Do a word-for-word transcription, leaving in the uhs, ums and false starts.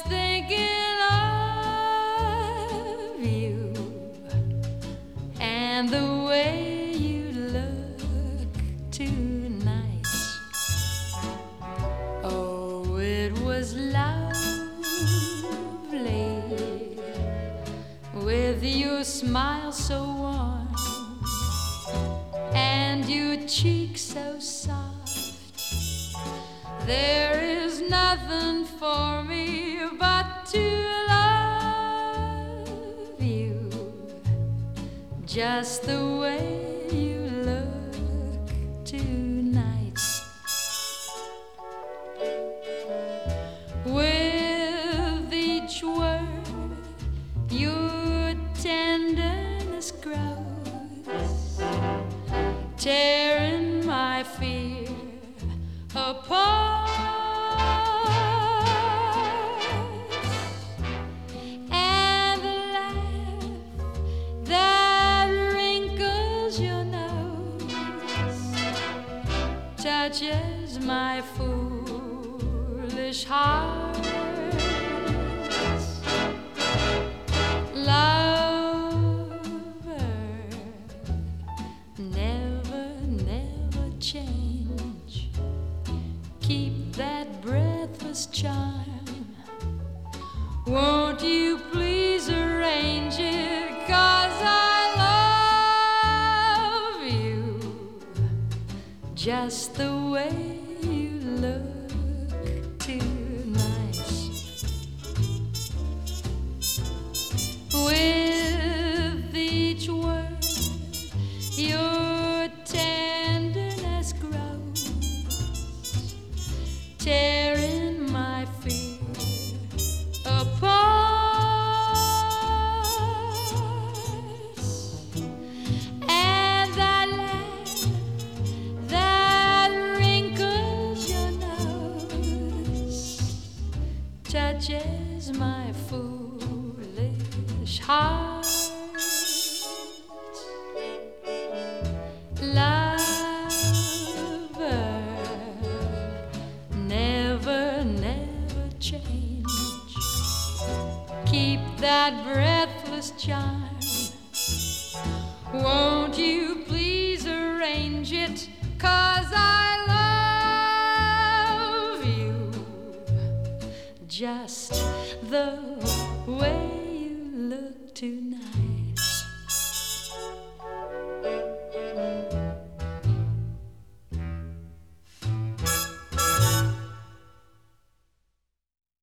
just thinking of you and the way you look tonight. Oh, it was lovely with your smile so warm and your cheek so soft. There is nothing for me but to love you just the way you look tonight. With each word your tenderness grows, tearing my fear apart. And the laugh that wrinkles your nose touches my foolish heart. Lover, never, never change. Keep that breathless charm. Won't you please arrange it? 'Cause I love you just the way you look tonight. With each word your tenderness grows, tearing my fear apart. And that laugh that wrinkles your nose touches my foolish heart. Lover, never, never change. Keep that breathless charm. Won't you please arrange it? 'Cause I love you just the way you look tonight.